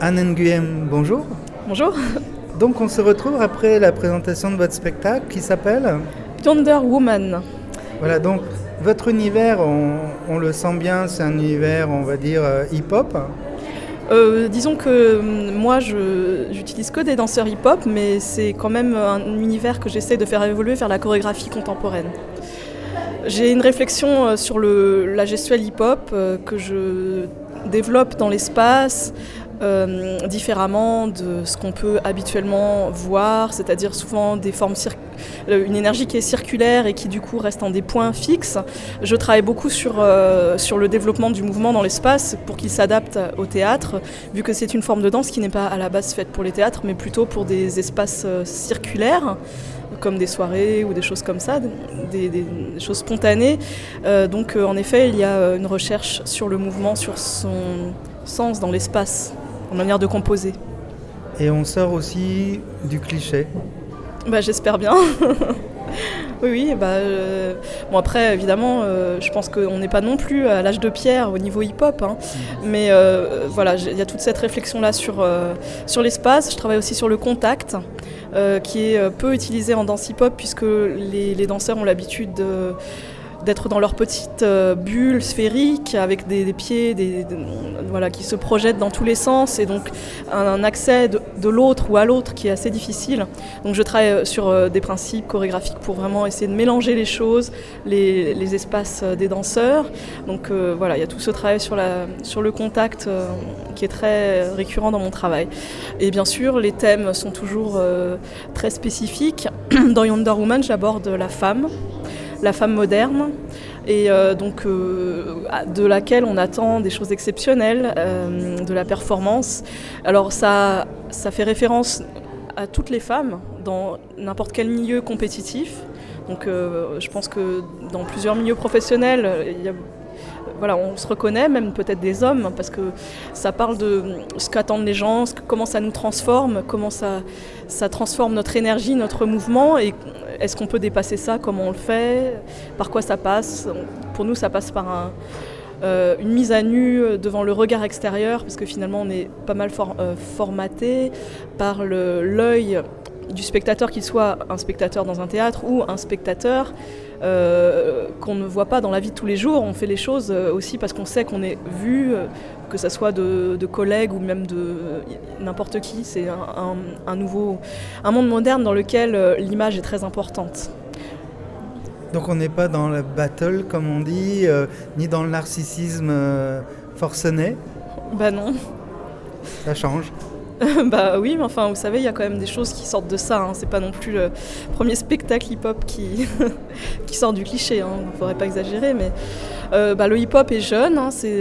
Anne Nguyen, bonjour. Bonjour. Donc on se retrouve après la présentation de votre spectacle qui s'appelle Wonder Woman. Voilà, donc votre univers, on le sent bien, c'est un univers, on va dire, hip-hop. Disons que moi j'utilise que des danseurs hip-hop, mais c'est quand même un univers que j'essaie de faire évoluer vers la chorégraphie contemporaine. J'ai une réflexion sur la gestuelle hip-hop que je développe dans l'espace, différemment de ce qu'on peut habituellement voir, c'est-à-dire souvent des formes une énergie qui est circulaire et qui du coup reste en des points fixes. Je travaille beaucoup sur le développement du mouvement dans l'espace pour qu'il s'adapte au théâtre, vu que c'est une forme de danse qui n'est pas à la base faite pour les théâtres, mais plutôt pour des espaces circulaires, comme des soirées ou des choses comme ça, des choses spontanées. Donc en effet, il y a une recherche sur le mouvement, sur son sens dans l'espace, en manière de composer. Et on sort aussi du cliché. J'espère bien. Oui. Bon après, évidemment, je pense qu'on n'est pas non plus à l'âge de pierre au niveau hip-hop. Mais voilà, il y a toute cette réflexion-là sur l'espace. Je travaille aussi sur le contact, qui est peu utilisé en danse hip-hop, puisque les danseurs ont l'habitude d'être dans leur petite bulle sphérique avec des pieds qui se projettent dans tous les sens, et donc un accès de l'autre ou à l'autre qui est assez difficile. Donc je travaille sur des principes chorégraphiques pour vraiment essayer de mélanger les choses, les espaces des danseurs. Donc il y a tout ce travail sur le contact qui est très récurrent dans mon travail. Et bien sûr, les thèmes sont toujours très spécifiques. Dans Wonder Woman, j'aborde la femme moderne, et de laquelle on attend des choses exceptionnelles, de la performance. Alors ça fait référence à toutes les femmes dans n'importe quel milieu compétitif. Donc je pense que dans plusieurs milieux professionnels, on se reconnaît, même peut-être des hommes, parce que ça parle de ce qu'attendent les gens, comment ça nous transforme, comment ça transforme notre énergie, notre mouvement, et est-ce qu'on peut dépasser ça, comment on le fait, par quoi ça passe. Pour nous, ça passe par une mise à nu devant le regard extérieur, parce que finalement on est pas mal formaté par l'œil du spectateur, qu'il soit un spectateur dans un théâtre ou un spectateur qu'on ne voit pas dans la vie de tous les jours. On fait les choses aussi parce qu'on sait qu'on est vu, que ce soit de collègues ou même de n'importe qui. C'est un monde moderne dans lequel l'image est très importante. Donc on n'est pas dans la battle, comme on dit, ni dans le narcissisme forcené. Non. Ça change. Oui, mais enfin, vous savez, il y a quand même des choses qui sortent de ça. C'est pas non plus le premier spectacle hip-hop qui sort du cliché. Il ne faudrait pas exagérer, mais le hip-hop est jeune.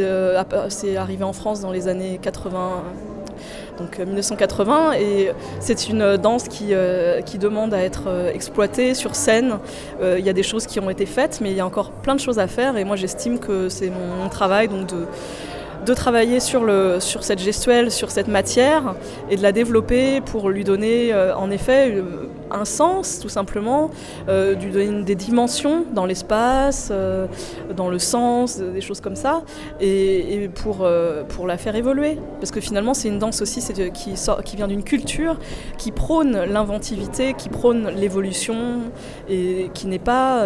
C'est arrivé en France dans les années 80, donc 1980, et c'est une danse qui demande à être exploitée sur scène. Il y a des choses qui ont été faites, mais il y a encore plein de choses à faire, et moi j'estime que c'est mon travail donc de travailler sur cette gestuelle, sur cette matière, et de la développer pour lui donner en effet un sens, tout simplement, lui donner des dimensions dans l'espace, dans le sens, des choses comme ça, et pour la faire évoluer. Parce que finalement, c'est une danse aussi qui vient d'une culture qui prône l'inventivité, qui prône l'évolution, et qui n'est pas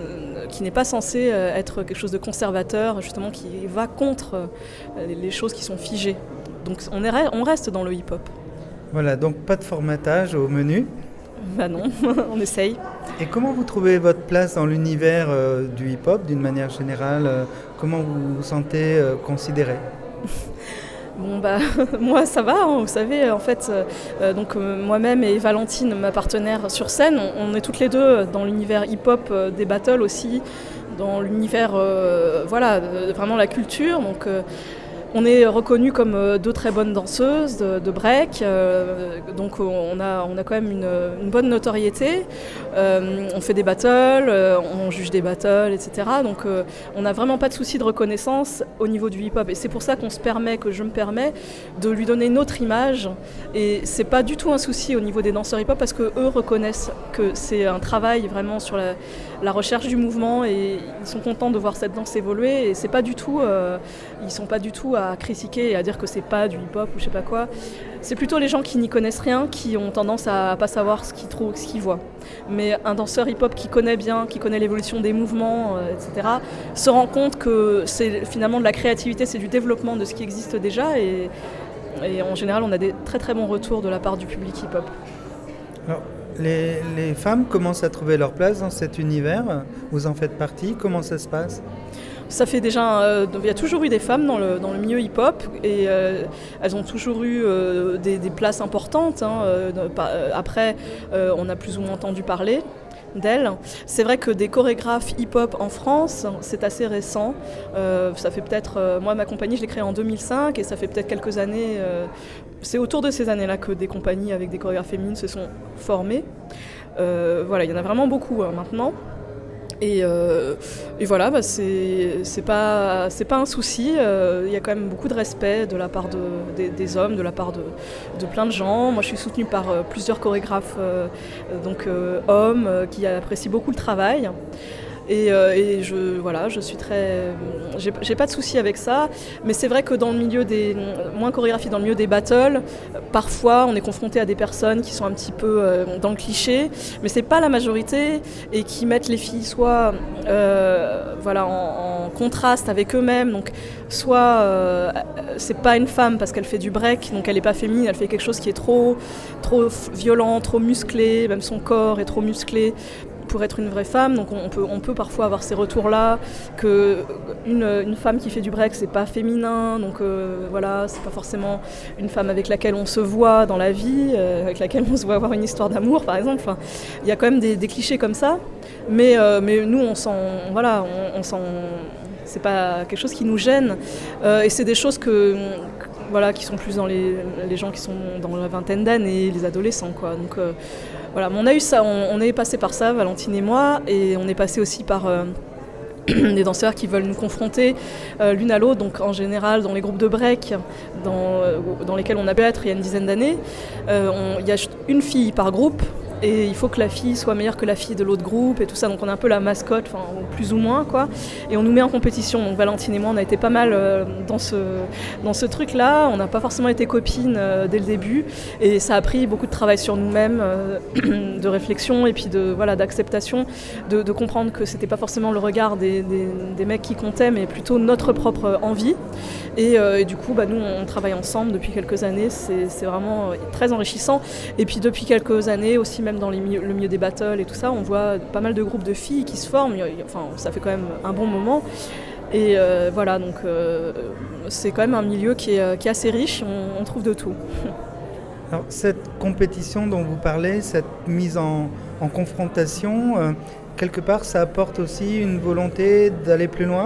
censé être quelque chose de conservateur, justement, qui va contre les choses qui sont figées. Donc on reste dans le hip-hop. Voilà, donc pas de formatage au menu. Non, on essaye. Et comment vous trouvez votre place dans l'univers du hip-hop d'une manière générale comment vous vous sentez considéré? Moi ça va, vous savez, en fait, moi-même et Valentine, ma partenaire sur scène, on est toutes les deux dans l'univers hip-hop des battles aussi, dans l'univers, vraiment la culture, donc on est reconnus comme deux très bonnes danseuses de break, donc on a quand même une bonne notoriété. On fait des battles, on juge des battles, etc. Donc on n'a vraiment pas de souci de reconnaissance au niveau du hip-hop. Et c'est pour ça que je me permets de lui donner une autre image. Et c'est pas du tout un souci au niveau des danseurs hip-hop, parce qu'eux reconnaissent que c'est un travail vraiment sur la recherche du mouvement, et ils sont contents de voir cette danse évoluer. Et c'est pas du tout, ils sont pas du tout à à critiquer et à dire que c'est pas du hip-hop ou je sais pas quoi. C'est plutôt les gens qui n'y connaissent rien qui ont tendance à pas savoir ce qu'ils voient. Mais un danseur hip-hop qui connaît bien, qui connaît l'évolution des mouvements, etc., se rend compte que c'est finalement de la créativité, c'est du développement de ce qui existe déjà et en général on a des très très bons retours de la part du public hip-hop. Alors, les femmes commencent à trouver leur place dans cet univers, vous en faites partie, comment ça se passe ? Ça fait déjà, il y a toujours eu des femmes dans le milieu hip-hop et elles ont toujours eu des places importantes. Après, on a plus ou moins entendu parler d'elles. C'est vrai que des chorégraphes hip-hop en France, c'est assez récent. Ça fait peut-être, moi ma compagnie je l'ai créée en 2005 et ça fait peut-être quelques années, c'est autour de ces années-là que des compagnies avec des chorégraphes féminines se sont formées. Voilà, il y en a vraiment beaucoup maintenant. Et voilà, c'est pas un souci. Il y a quand même beaucoup de respect de la part des hommes, de la part de plein de gens. Moi, je suis soutenue par plusieurs chorégraphes hommes qui apprécient beaucoup le travail. Et je suis très... J'ai pas de souci avec ça, mais c'est vrai que dans le milieu moins chorégraphie, dans le milieu des battles, parfois on est confronté à des personnes qui sont un petit peu dans le cliché, mais c'est pas la majorité, et qui mettent les filles soit en contraste avec eux-mêmes, donc soit c'est pas une femme parce qu'elle fait du break, donc elle est pas féminine, elle fait quelque chose qui est trop violent, trop musclé, même son corps est trop musclé pour être une vraie femme, donc on peut parfois avoir ces retours-là, qu'une femme qui fait du break, c'est pas féminin, donc c'est pas forcément une femme avec laquelle on se voit dans la vie, avec laquelle on se voit avoir une histoire d'amour, par exemple. Enfin, il y a quand même des clichés comme ça, mais nous, on sent, c'est pas quelque chose qui nous gêne, et c'est des choses qui sont plus dans les gens qui sont dans la vingtaine d'années, les adolescents, quoi. Donc on a eu ça, on est passé par ça, Valentine et moi, et on est passé aussi par des danseurs qui veulent nous confronter l'une à l'autre, donc en général dans les groupes de break dans lesquels on a pu être il y a une dizaine d'années, il y a une fille par groupe, et il faut que la fille soit meilleure que la fille de l'autre groupe et tout ça, donc on est un peu la mascotte, plus ou moins, quoi, et on nous met en compétition. Donc Valentine et moi, on a été pas mal dans ce truc-là, on n'a pas forcément été copines dès le début, et ça a pris beaucoup de travail sur nous-mêmes, de réflexion et puis d'acceptation, de comprendre que c'était pas forcément le regard des mecs qui comptaient, mais plutôt notre propre envie, et du coup nous on travaille ensemble depuis quelques années, c'est vraiment très enrichissant, et puis depuis quelques années aussi, même dans le milieu des battles et tout ça, on voit pas mal de groupes de filles qui se forment, ça fait quand même un bon moment. Et donc c'est quand même un milieu qui est assez riche, on trouve de tout. Alors, cette compétition dont vous parlez, cette mise en confrontation, quelque part ça apporte aussi une volonté d'aller plus loin ?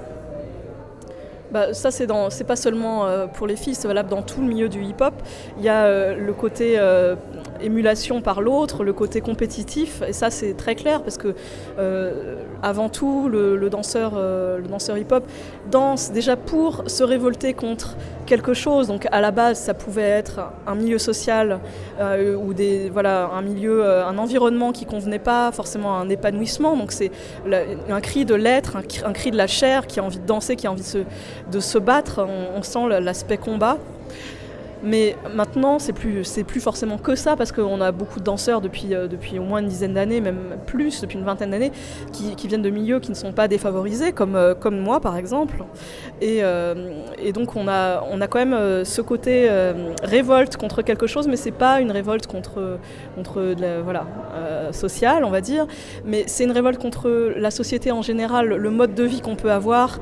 Ça, c'est pas seulement pour les filles, c'est valable dans tout le milieu du hip-hop. Il y a le côté émulation par l'autre, le côté compétitif, et ça c'est très clair parce que avant tout le danseur hip-hop danse déjà pour se révolter contre quelque chose. Donc à la base ça pouvait être un milieu social ou un milieu, un environnement qui convenait pas forcément à un épanouissement. Donc c'est un cri de l'être, un cri de la chair qui a envie de danser, qui a envie de se battre. On sent l'aspect combat. Mais maintenant, c'est plus forcément que ça, parce qu'on a beaucoup de danseurs depuis au moins une dizaine d'années, même plus, depuis une vingtaine d'années, qui viennent de milieux qui ne sont pas défavorisés, comme moi par exemple. Et donc on a quand même ce côté révolte contre quelque chose, mais c'est pas une révolte contre sociale, on va dire, mais c'est une révolte contre la société en général, le mode de vie qu'on peut avoir,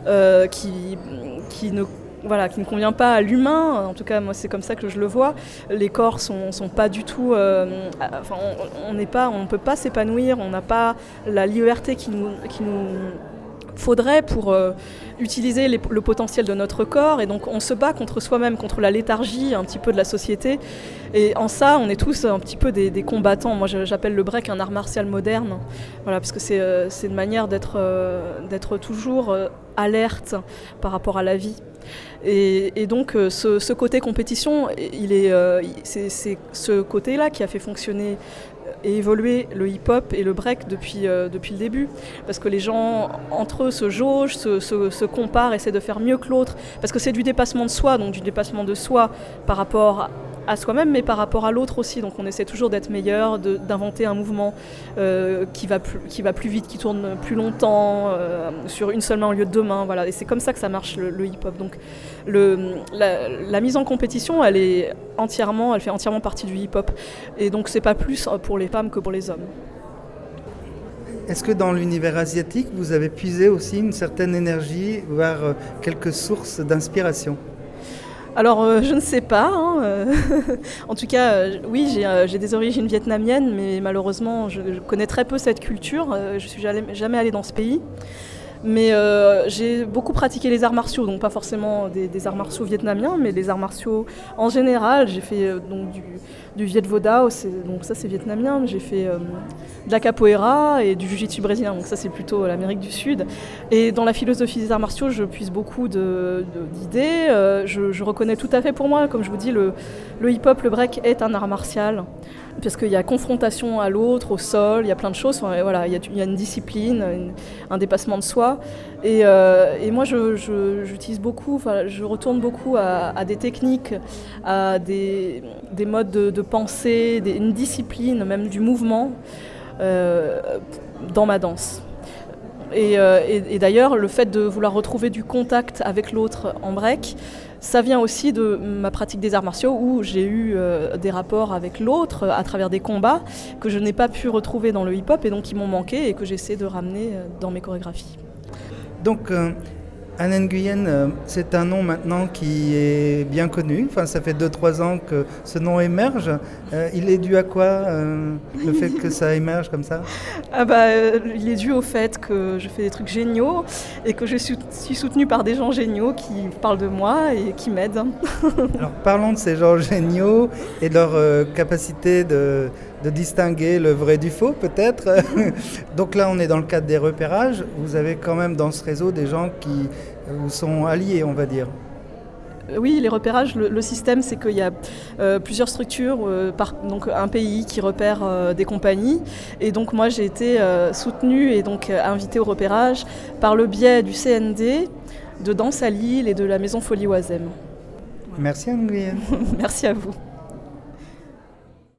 qui ne convient pas à l'humain. En tout cas, moi, c'est comme ça que je le vois. Les corps sont pas du tout... on ne peut pas s'épanouir, on n'a pas la liberté qu'il nous faudrait pour utiliser le potentiel de notre corps, et donc on se bat contre soi-même, contre la léthargie un petit peu de la société, et en ça on est tous un petit peu des combattants. Moi j'appelle le break un art martial moderne, parce que c'est une manière d'être toujours alerte par rapport à la vie. Et donc ce côté compétition, c'est ce côté-là qui a fait fonctionner et évoluer le hip-hop et le break depuis le début. Parce que les gens, entre eux, se jaugent, se comparent, essaient de faire mieux que l'autre. Parce que c'est du dépassement de soi, donc du dépassement de soi par rapport à soi-même, mais par rapport à l'autre aussi. Donc on essaie toujours d'être meilleur, d'inventer un mouvement qui va plus vite, qui tourne plus longtemps, sur une seule main au lieu de deux mains. Voilà. Et c'est comme ça que ça marche le hip-hop. Donc la mise en compétition, elle fait entièrement partie du hip-hop. Et donc c'est pas plus pour les femmes que pour les hommes. Est-ce que dans l'univers asiatique, vous avez puisé aussi une certaine énergie vers quelques sources d'inspiration ? Alors, je ne sais pas. En tout cas, oui, j'ai des origines vietnamiennes, mais malheureusement, je connais très peu cette culture. Je ne suis jamais allée dans ce pays. Mais j'ai beaucoup pratiqué les arts martiaux, donc pas forcément des arts martiaux vietnamiens, mais des arts martiaux en général. J'ai fait donc du Viet Vo Dao, donc ça c'est vietnamien. J'ai fait de la capoeira et du jiu-jitsu brésilien, donc ça c'est plutôt l'Amérique du Sud. Et dans la philosophie des arts martiaux, je puise beaucoup d'idées. Je reconnais tout à fait pour moi, comme je vous dis, le hip-hop, le break est un art martial. Parce qu'il y a confrontation à l'autre, au sol, il y a plein de choses. Enfin, voilà, il y a une discipline, un dépassement de soi. Et moi, j'utilise beaucoup, je retourne beaucoup à des techniques, à des modes de pensée, une discipline, même du mouvement, dans ma danse. Et d'ailleurs, le fait de vouloir retrouver du contact avec l'autre en break, ça vient aussi de ma pratique des arts martiaux où j'ai eu des rapports avec l'autre à travers des combats que je n'ai pas pu retrouver dans le hip-hop et donc qui m'ont manqué et que j'essaie de ramener dans mes chorégraphies. Donc, Anh Nguyen, c'est un nom maintenant qui est bien connu. Enfin, ça fait 2-3 ans que ce nom émerge. Il est dû à quoi, le fait que ça émerge comme ça ? Il est dû au fait que je fais des trucs géniaux et que je suis soutenue par des gens géniaux qui parlent de moi et qui m'aident. Alors, parlons de ces gens géniaux et de leur capacité de distinguer le vrai du faux, peut-être. Donc là, on est dans le cadre des repérages. Vous avez quand même dans ce réseau des gens qui vous sont alliés, on va dire. Oui, les repérages, le système, c'est qu'il y a plusieurs structures, donc un pays qui repère des compagnies. Et donc moi, j'ai été soutenue et donc invitée au repérage par le biais du CND, de Danse à Lille et de la Maison Folie Oisem. Merci Anh Nguyen. Merci à vous.